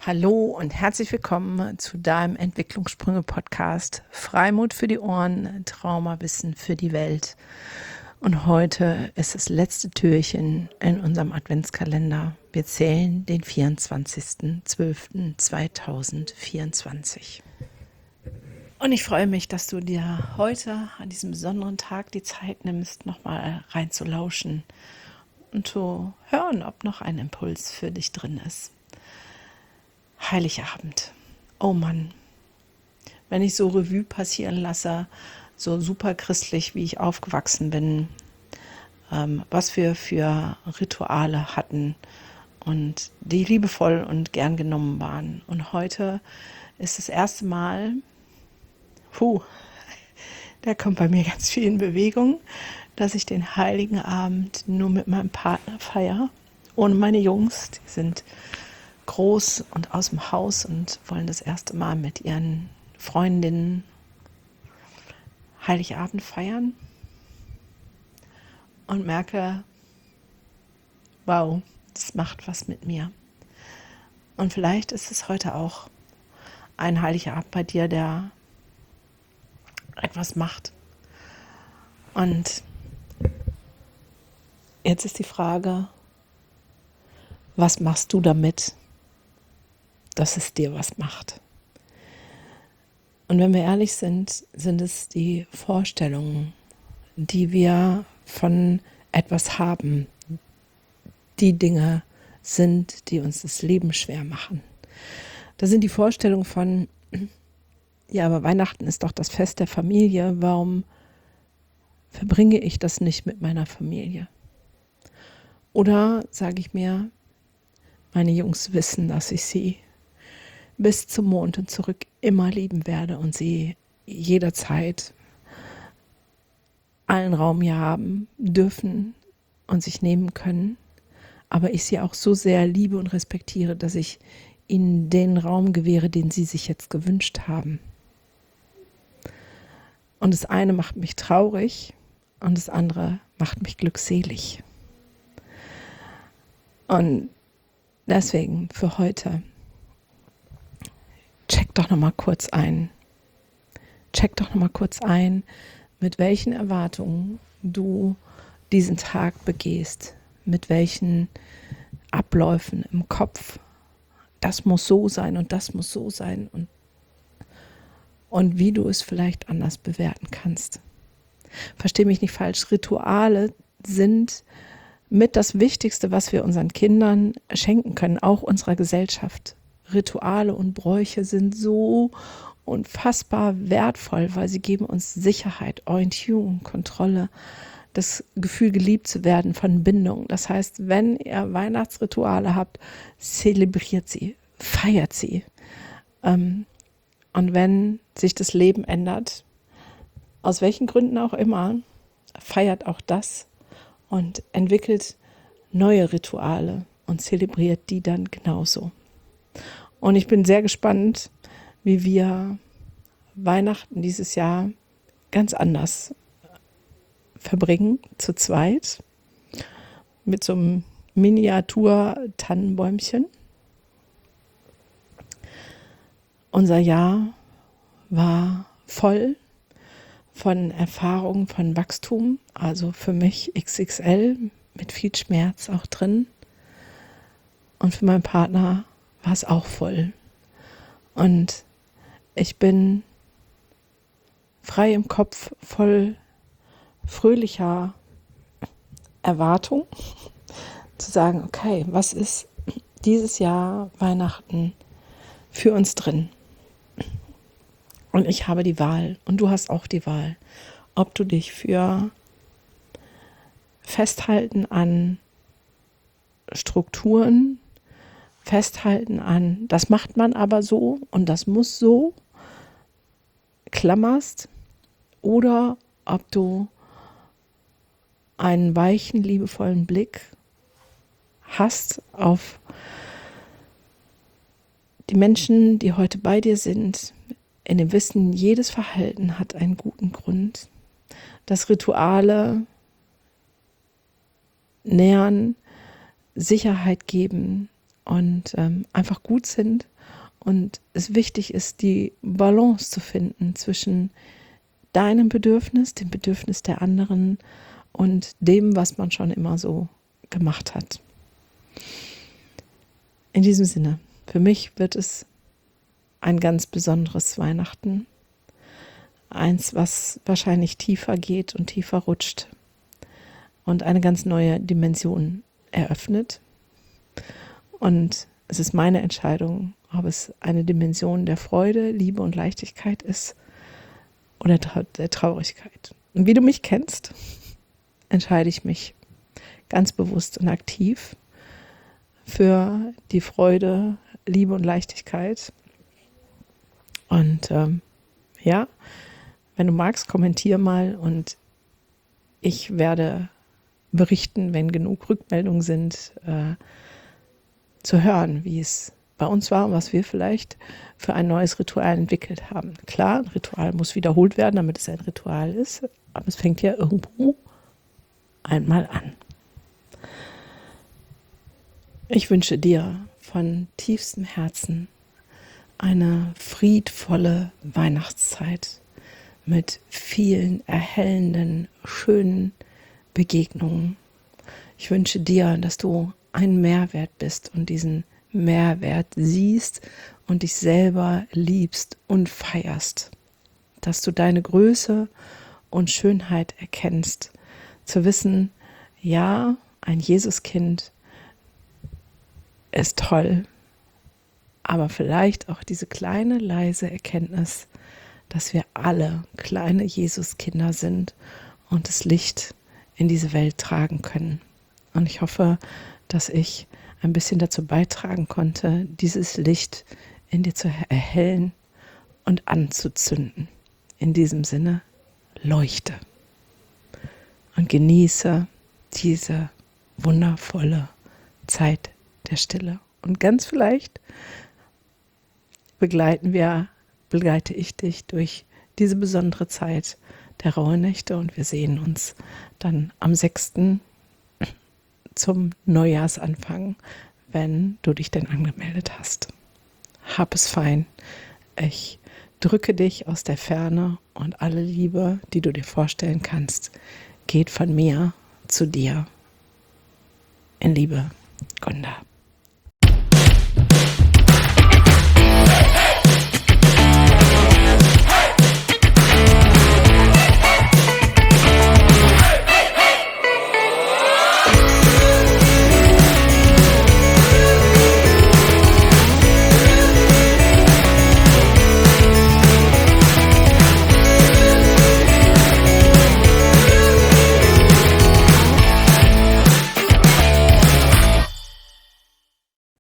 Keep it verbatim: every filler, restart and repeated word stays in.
Hallo und herzlich willkommen zu deinem Entwicklungssprünge-Podcast. Freimut für die Ohren, Traumawissen für die Welt. Und heute ist das letzte Türchen in unserem Adventskalender. Wir zählen den vierundzwanzigsten zwölften zweitausendvierundzwanzig. Und ich freue mich, dass du dir heute an diesem besonderen Tag die Zeit nimmst, nochmal reinzulauschen und zu hören, ob noch ein Impuls für dich drin ist. Heiligabend. Oh Mann, wenn ich so Revue passieren lasse, so super christlich, wie ich aufgewachsen bin, ähm, was wir für Rituale hatten und die liebevoll und gern genommen waren. Und heute ist das erste Mal, puh, da kommt bei mir ganz viel in Bewegung, dass ich den Heiligen Abend nur mit meinem Partner feiere, ohne meine Jungs, die sind groß und aus dem Haus und wollen das erste Mal mit ihren Freundinnen Heiligabend feiern und merke, wow, das macht was mit mir. Und vielleicht ist es heute auch ein Heiligabend bei dir, der etwas macht. Und jetzt ist die Frage, was machst du damit, dass es dir was macht? Und wenn wir ehrlich sind, sind es die Vorstellungen, die wir von etwas haben, die Dinge sind, die uns das Leben schwer machen. Da sind die Vorstellungen von, ja, aber Weihnachten ist doch das Fest der Familie, warum verbringe ich das nicht mit meiner Familie? Oder sage ich mir, meine Jungs wissen, dass ich sie bis zum Mond und zurück immer lieben werde und sie jederzeit allen Raum hier haben dürfen und sich nehmen können, aber ich sie auch so sehr liebe und respektiere, dass ich ihnen den Raum gewähre, den sie sich jetzt gewünscht haben. Und das eine macht mich traurig und das andere macht mich glückselig. Und deswegen für heute, check doch noch mal kurz ein. Check doch noch mal kurz ein, mit welchen Erwartungen du diesen Tag begehst, mit welchen Abläufen im Kopf. Das muss so sein und das muss so sein und, und wie du es vielleicht anders bewerten kannst. Versteh mich nicht falsch, Rituale sind mit das Wichtigste, was wir unseren Kindern schenken können, auch unserer Gesellschaft. Rituale und Bräuche sind so unfassbar wertvoll, weil sie geben uns Sicherheit, Orientierung, Kontrolle, das Gefühl, geliebt zu werden, von Bindung. Das heißt, wenn ihr Weihnachtsrituale habt, zelebriert sie, feiert sie. Und wenn sich das Leben ändert, aus welchen Gründen auch immer, feiert auch das und entwickelt neue Rituale und zelebriert die dann genauso. Und ich bin sehr gespannt, wie wir Weihnachten dieses Jahr ganz anders verbringen, zu zweit, mit so einem Miniatur-Tannenbäumchen. Unser Jahr war voll von Erfahrungen, von Wachstum, also für mich X X L, mit viel Schmerz auch drin. Und für meinen Partner war es auch voll. Und ich bin frei im Kopf, voll fröhlicher Erwartung, zu sagen, okay, was ist dieses Jahr Weihnachten für uns drin? Und ich habe die Wahl und du hast auch die Wahl, ob du dich für Festhalten an Strukturen, Festhalten an, das macht man aber so und das muss so, klammerst, oder ob du einen weichen, liebevollen Blick hast auf die Menschen, die heute bei dir sind, in dem Wissen, jedes Verhalten hat einen guten Grund, dass Rituale nähern, Sicherheit geben, und ähm, einfach gut sind und es wichtig ist, die Balance zu finden zwischen deinem Bedürfnis, dem Bedürfnis der anderen und dem, was man schon immer so gemacht hat. In diesem Sinne, für mich wird es ein ganz besonderes Weihnachten. Eins, was wahrscheinlich tiefer geht und tiefer rutscht und eine ganz neue Dimension eröffnet. Und es ist meine Entscheidung, ob es eine Dimension der Freude, Liebe und Leichtigkeit ist oder der Traurigkeit. Und wie du mich kennst, entscheide ich mich ganz bewusst und aktiv für die Freude, Liebe und Leichtigkeit. Und ähm, ja, wenn du magst, kommentier mal und ich werde berichten, wenn genug Rückmeldungen sind, äh, zu hören, wie es bei uns war und was wir vielleicht für ein neues Ritual entwickelt haben. Klar, ein Ritual muss wiederholt werden, damit es ein Ritual ist, aber es fängt ja irgendwo einmal an. Ich wünsche dir von tiefstem Herzen eine friedvolle Weihnachtszeit mit vielen erhellenden, schönen Begegnungen. Ich wünsche dir, dass du ein Mehrwert bist und diesen Mehrwert siehst und dich selber liebst und feierst. Dass du deine Größe und Schönheit erkennst. Zu wissen, ja, ein Jesuskind ist toll, aber vielleicht auch diese kleine, leise Erkenntnis, dass wir alle kleine Jesuskinder sind und das Licht in diese Welt tragen können. Und ich hoffe, dass ich ein bisschen dazu beitragen konnte, dieses Licht in dir zu erhellen und anzuzünden. In diesem Sinne, leuchte und genieße diese wundervolle Zeit der Stille. Und ganz vielleicht begleiten wir, begleite ich dich durch diese besondere Zeit der Rauhnächte und wir sehen uns dann am sechsten zum Neujahrsanfang, wenn du dich denn angemeldet hast. Hab es fein. Ich drücke dich aus der Ferne und alle Liebe, die du dir vorstellen kannst, geht von mir zu dir. In Liebe, Gunda.